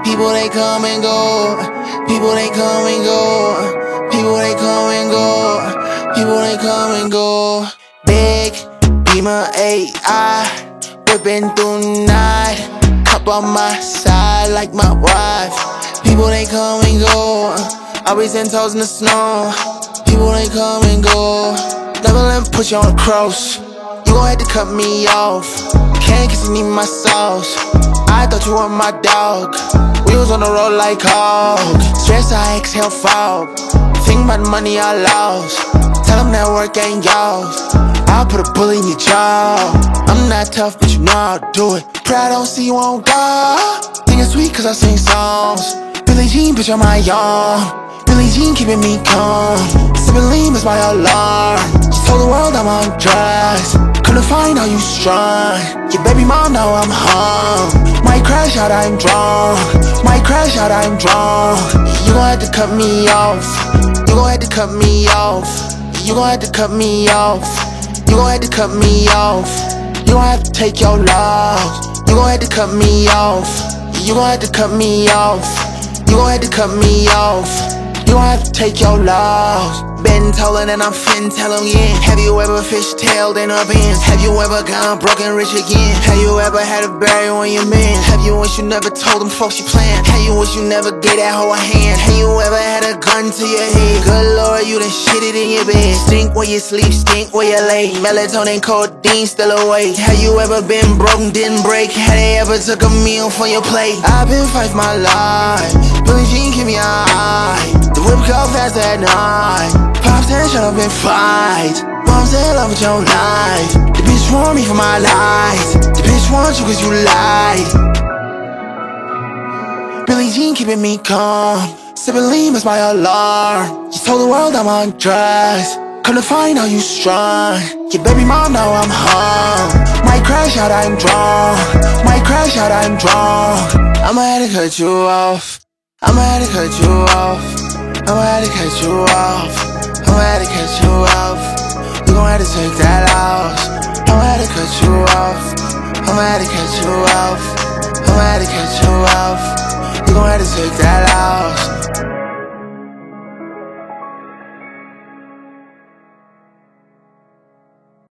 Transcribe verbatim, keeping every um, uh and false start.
People they come and go. People they come and go. People they come and go. People they come and go. Big Beamer A I, whipping through night. Cup on my side like my wife. People they come and go. Always ten toes in the snow. People they come and go. Never let me put you on the cross. You gon' have to cut me off. Can't cause you need my sauce. I thought you were my dog. We was on the road like hog. Stress, I exhale fog. Think about the money I lost. Tell them that work ain't yours. I'll put a bullet in your jaw. I'm not tough, but you know I'll do it. Pride don't see you on God. Think it's sweet cause I sing songs. Billie Jean, bitch, I'm my own. Billie Jean keeping me calm. Sippin' lean is my alarm. She told the world I'm on drugs. Couldn't find how you strong. Your baby mom, now I'm home. Might crash out, I'm drunk. Might crash out, I'm drunk. You gon' have to cut me off. You gon' have to cut me off. You gon' have to cut me off. You gon' have to cut me off. You gon' have to take your loss. You gon' have to cut me off. You gon' have to cut me off. You gon' have to cut me off. You gon' have to take your loss. Been told and I'm fin tell them again. Have you ever fish-tailed in a Benz? Have you ever gone broken rich again? Have you ever had a bury on your man? Have you wish you never told them folks you plan? Have you wish you never gave that hoe a hand? Have you ever had a gun to your head? Good lord, you done shit it in your bed. Stink where you sleep, stink where you lay. Melatonin, codeine still awake. Have you ever been broken, didn't break? Have they ever took a meal from your plate? I've been fighting my life. Billie Jean keep me high. The whip go fast at night. Pops and shut up and fight. Mom said love with your life. The bitch want me for my life. The bitch wants you cause you lied. Billie Jean keeping me calm. Sippin' lean is my alarm. You told the world I'm on drugs. Couldn't find how you strong. Your baby mom, now I'm home. Might crash out, I'm drunk. Might crash out, I'm drunk. I'ma have to cut you off. I'ma have to cut you off. I'ma have to cut you off. I'ma have to cut you off. You gon' have to take that loss. I'ma have to cut you off. I'ma have to cut you off. I'ma have to cut you off. You gon' have to take that loss.